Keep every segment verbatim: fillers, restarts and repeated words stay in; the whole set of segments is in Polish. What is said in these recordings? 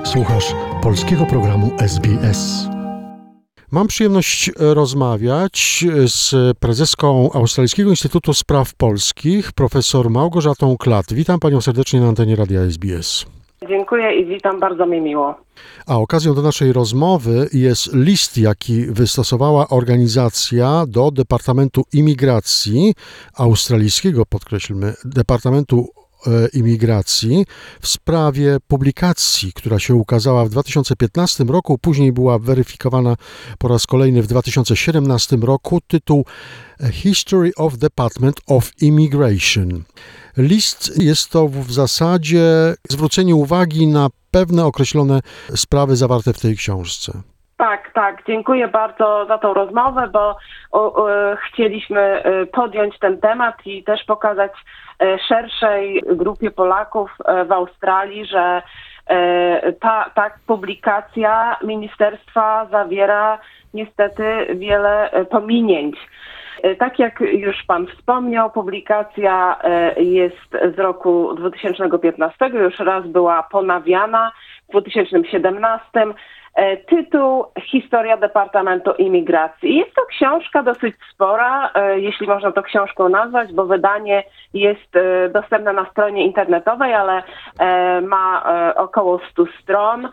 Słuchasz polskiego programu S B S. Mam przyjemność rozmawiać z prezeską Australijskiego Instytutu Spraw Polskich, profesor Małgorzatą Klatt. Witam panią serdecznie na antenie Radia S B S. Dziękuję i witam, bardzo mi miło. A okazją do naszej rozmowy jest list, jaki wystosowała organizacja do Departamentu Imigracji australijskiego, podkreślmy, Departamentu Imigracji w sprawie publikacji, która się ukazała w dwa tysiące piętnastym roku, później była weryfikowana po raz kolejny w dwa tysiące siedemnastym roku, tytuł History of Department of Immigration. List jest to w zasadzie zwrócenie uwagi na pewne określone sprawy zawarte w tej książce. Tak, tak. Dziękuję bardzo za tą rozmowę, bo o, o, chcieliśmy podjąć ten temat i też pokazać szerszej grupie Polaków w Australii, że ta, ta publikacja ministerstwa zawiera niestety wiele pominięć. Tak jak już pan wspomniał, publikacja jest z roku dwa tysiące piętnastego, już raz była ponawiana w dwa tysiące siedemnastym. Tytuł Historia Departamentu Imigracji. Jest to książka dosyć spora, jeśli można to książką nazwać, bo wydanie jest dostępne na stronie internetowej, ale ma około stu stron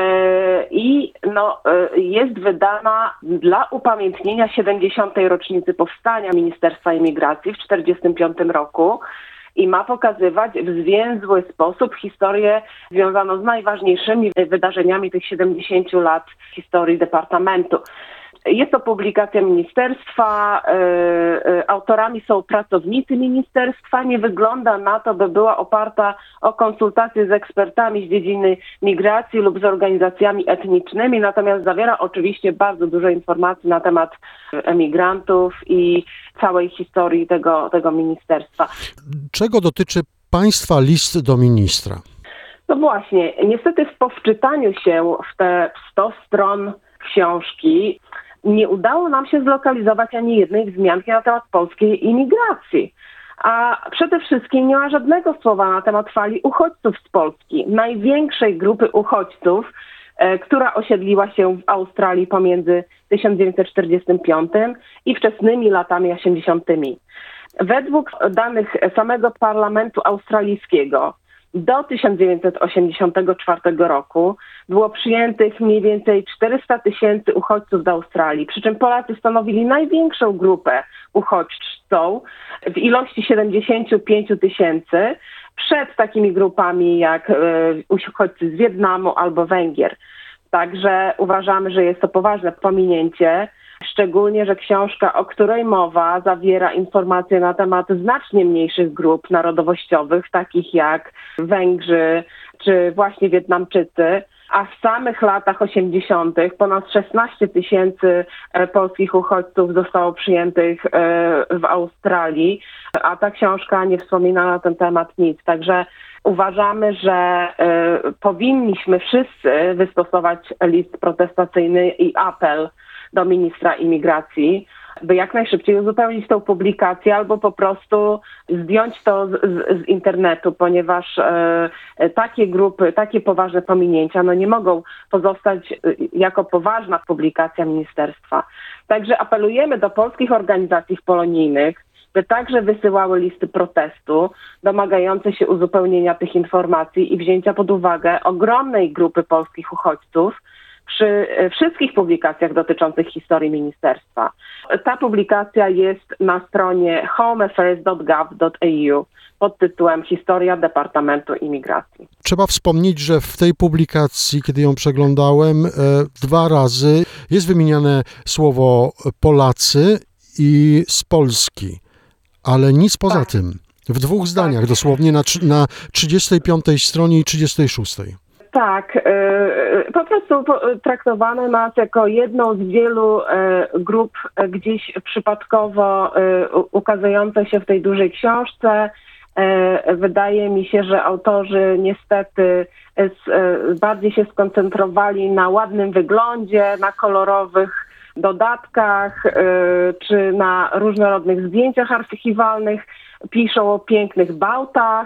i no, jest wydana dla upamiętnienia siedemdziesiątej rocznicy powstania Ministerstwa Imigracji w tysiąc dziewięćset czterdziestym piątym roku. I ma pokazywać w zwięzły sposób historię związaną z najważniejszymi wydarzeniami tych siedemdziesięciu lat historii Departamentu. Jest to publikacja ministerstwa, autorami są pracownicy ministerstwa. Nie wygląda na to, by była oparta o konsultacje z ekspertami z dziedziny migracji lub z organizacjami etnicznymi, natomiast zawiera oczywiście bardzo dużo informacji na temat emigrantów i całej historii tego, tego ministerstwa. Czego dotyczy państwa list do ministra? No właśnie, niestety po wczytaniu się w te sto stron książki nie udało nam się zlokalizować ani jednej wzmianki na temat polskiej imigracji. A przede wszystkim nie ma żadnego słowa na temat fali uchodźców z Polski, największej grupy uchodźców, e, która osiedliła się w Australii pomiędzy tysiąc dziewięćset czterdziestym piątym i wczesnymi latami osiemdziesiątymi. Według danych samego Parlamentu Australijskiego do tysiąc dziewięćset osiemdziesiątego czwartego roku było przyjętych mniej więcej czterysta tysięcy uchodźców do Australii, przy czym Polacy stanowili największą grupę uchodźcą w ilości siedemdziesiąt pięć tysięcy przed takimi grupami jak e, uchodźcy z Wietnamu albo Węgier. Także uważamy, że jest to poważne pominięcie. Szczególnie, że książka, o której mowa, zawiera informacje na temat znacznie mniejszych grup narodowościowych, takich jak Węgrzy czy właśnie Wietnamczycy, a w samych latach osiemdziesiątych ponad szesnaście tysięcy polskich uchodźców zostało przyjętych w Australii, a ta książka nie wspomina na ten temat nic. Także uważamy, że powinniśmy wszyscy wystosować list protestacyjny i apel do ministra imigracji, by jak najszybciej uzupełnić tą publikację albo po prostu zdjąć to z, z, z internetu, ponieważ e, takie grupy, takie poważne pominięcia no nie mogą pozostać e, jako poważna publikacja ministerstwa. Także apelujemy do polskich organizacji polonijnych, by także wysyłały listy protestu domagające się uzupełnienia tych informacji i wzięcia pod uwagę ogromnej grupy polskich uchodźców przy wszystkich publikacjach dotyczących historii ministerstwa. Ta publikacja jest na stronie home affairs dot gov dot a u pod tytułem Historia Departamentu Imigracji. Trzeba wspomnieć, że w tej publikacji, kiedy ją przeglądałem, dwa razy jest wymieniane słowo Polacy i z Polski, ale nic poza tak. tym. W dwóch zdaniach tak. dosłownie na, na trzydziestej piątej stronie i trzydziestej szóstej. Tak, po prostu traktowane nas jako jedną z wielu grup gdzieś przypadkowo ukazujące się w tej dużej książce. Wydaje mi się, że autorzy niestety bardziej się skoncentrowali na ładnym wyglądzie, na kolorowych dodatkach czy na różnorodnych zdjęciach archiwalnych. Piszą o pięknych bałtach,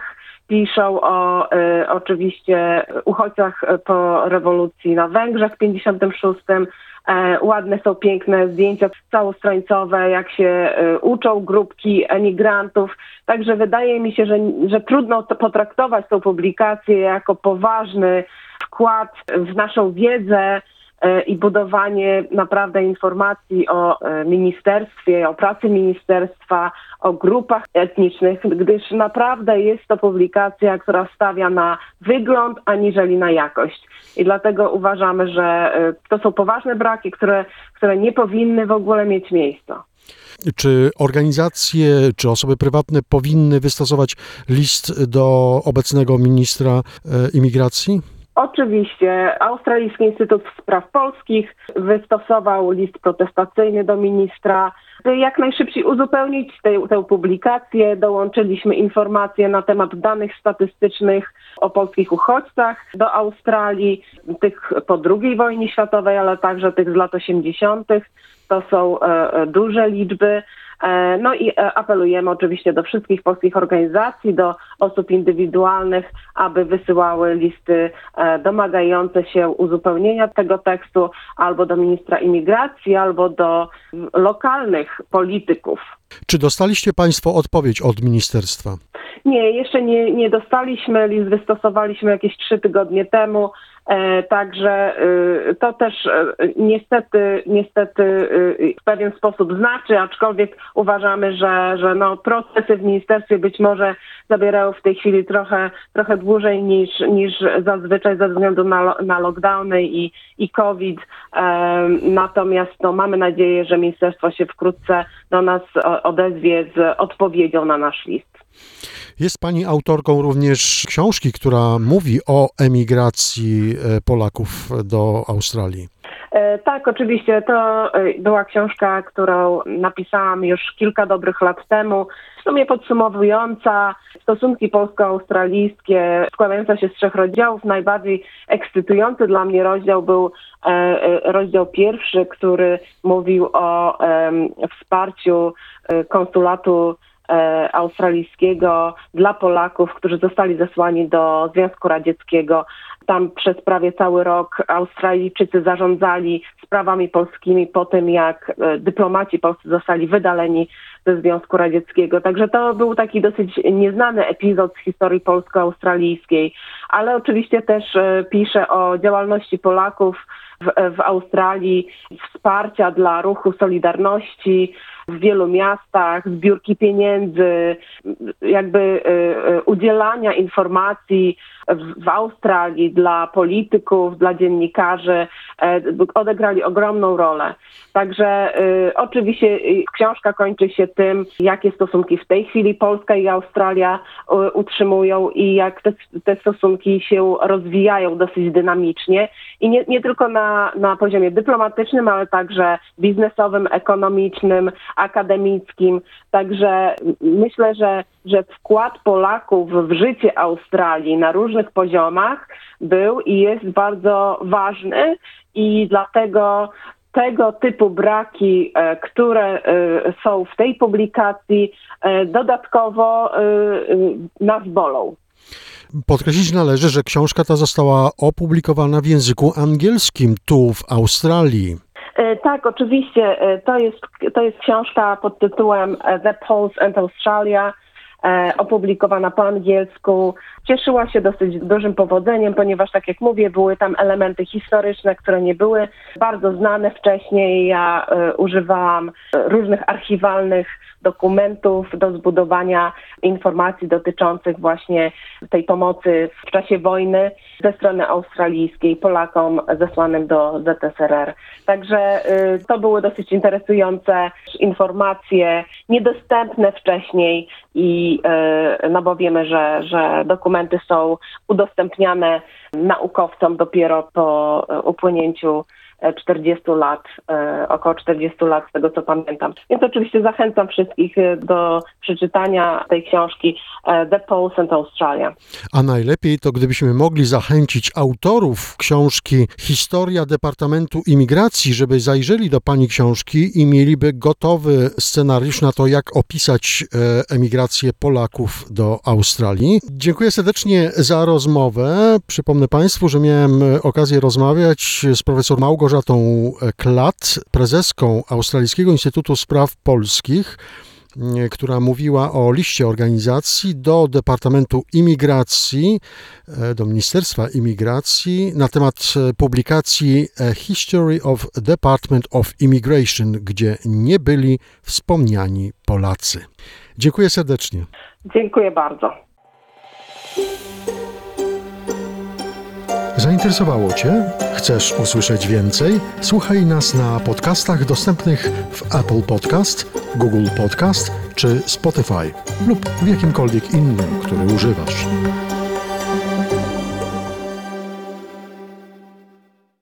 piszą o y, oczywiście uchodźcach po rewolucji na Węgrzech w pięćdziesiątym szóstym. E, ładne są piękne zdjęcia całostrońcowe, jak się y, uczą grupki emigrantów. Także wydaje mi się, że, że trudno to potraktować tą publikację jako poważny wkład w naszą wiedzę i budowanie naprawdę informacji o ministerstwie, o pracy ministerstwa, o grupach etnicznych, gdyż naprawdę jest to publikacja, która stawia na wygląd aniżeli na jakość. I dlatego uważamy, że to są poważne braki, które, które nie powinny w ogóle mieć miejsca. Czy organizacje, czy osoby prywatne powinny wystosować list do obecnego ministra imigracji? Oczywiście Australijski Instytut Spraw Polskich wystosował list protestacyjny do ministra. By jak najszybciej uzupełnić tę, tę publikację, dołączyliśmy informacje na temat danych statystycznych o polskich uchodźcach do Australii, tych po drugiej wojnie światowej, ale także tych z lat osiemdziesiątych. To są e, duże liczby. No i apelujemy oczywiście do wszystkich polskich organizacji, do osób indywidualnych, aby wysyłały listy domagające się uzupełnienia tego tekstu albo do ministra imigracji, albo do lokalnych polityków. Czy dostaliście Państwo odpowiedź od ministerstwa? Nie, jeszcze nie, nie dostaliśmy. List wystosowaliśmy jakieś trzy tygodnie temu. E, także y, to też y, niestety, niestety y, w pewien sposób znaczy, aczkolwiek uważamy, że, że no, procesy w ministerstwie być może zabierają w tej chwili trochę, trochę dłużej niż, niż zazwyczaj ze względu na, na lockdowny i, i COVID. E, natomiast no, mamy nadzieję, że ministerstwo się wkrótce do nas odezwie z odpowiedzią na nasz list. Jest Pani autorką również książki, która mówi o emigracji Polaków do Australii. Tak, oczywiście. To była książka, którą napisałam już kilka dobrych lat temu. W sumie podsumowująca stosunki polsko-australijskie, składająca się z trzech rozdziałów. Najbardziej ekscytujący dla mnie rozdział był rozdział pierwszy, który mówił o wsparciu konsulatu australijskiego dla Polaków, którzy zostali zesłani do Związku Radzieckiego. Tam przez prawie cały rok Australijczycy zarządzali sprawami polskimi po tym, jak dyplomaci polscy zostali wydaleni ze Związku Radzieckiego. Także to był taki dosyć nieznany epizod z historii polsko-australijskiej, ale oczywiście też pisze o działalności Polaków w, w Australii, wsparcia dla ruchu Solidarności w wielu miastach, zbiórki pieniędzy, jakby y, udzielania informacji w, w Australii dla polityków, dla dziennikarzy, y, odegrali ogromną rolę. Także y, oczywiście y, książka kończy się tym, jakie stosunki w tej chwili Polska i Australia y, utrzymują i jak te, te stosunki się rozwijają dosyć dynamicznie i nie, nie tylko na, na poziomie dyplomatycznym, ale także biznesowym, ekonomicznym, akademickim. Także myślę, że, że wkład Polaków w życie Australii na różnych poziomach był i jest bardzo ważny i dlatego tego typu braki, które są w tej publikacji, dodatkowo nas bolą. Podkreślić należy, że książka ta została opublikowana w języku angielskim tu w Australii. Tak, oczywiście. To jest, to jest książka pod tytułem The Poles and Australia, opublikowana po angielsku. Cieszyła się dosyć dużym powodzeniem, ponieważ, tak jak mówię, były tam elementy historyczne, które nie były bardzo znane wcześniej. Ja y, używałam różnych archiwalnych dokumentów do zbudowania informacji dotyczących właśnie tej pomocy w czasie wojny ze strony australijskiej Polakom zesłanym do Z S R R. Także y, to były dosyć interesujące informacje, niedostępne wcześniej i y, no bo wiemy, że, że dokumenty są udostępniane naukowcom dopiero po upłynięciu czterdziestu lat, około czterdziestu lat z tego co pamiętam. Więc oczywiście zachęcam wszystkich do przeczytania tej książki The Poles and Australia. A najlepiej to gdybyśmy mogli zachęcić autorów książki Historia Departamentu Imigracji, żeby zajrzeli do pani książki i mieliby gotowy scenariusz na to, jak opisać emigrację Polaków do Australii. Dziękuję serdecznie za rozmowę. Przypomnę państwu, że miałem okazję rozmawiać z profesor Małgorzatą Klat, prezeską Australijskiego Instytutu Spraw Polskich, która mówiła o liście organizacji do Departamentu Imigracji, do Ministerstwa Imigracji na temat publikacji A History of Department of Immigration, gdzie nie byli wspomniani Polacy. Dziękuję serdecznie. Dziękuję bardzo. Zainteresowało Cię? Chcesz usłyszeć więcej? Słuchaj nas na podcastach dostępnych w Apple Podcast, Google Podcast czy Spotify lub w jakimkolwiek innym, który używasz.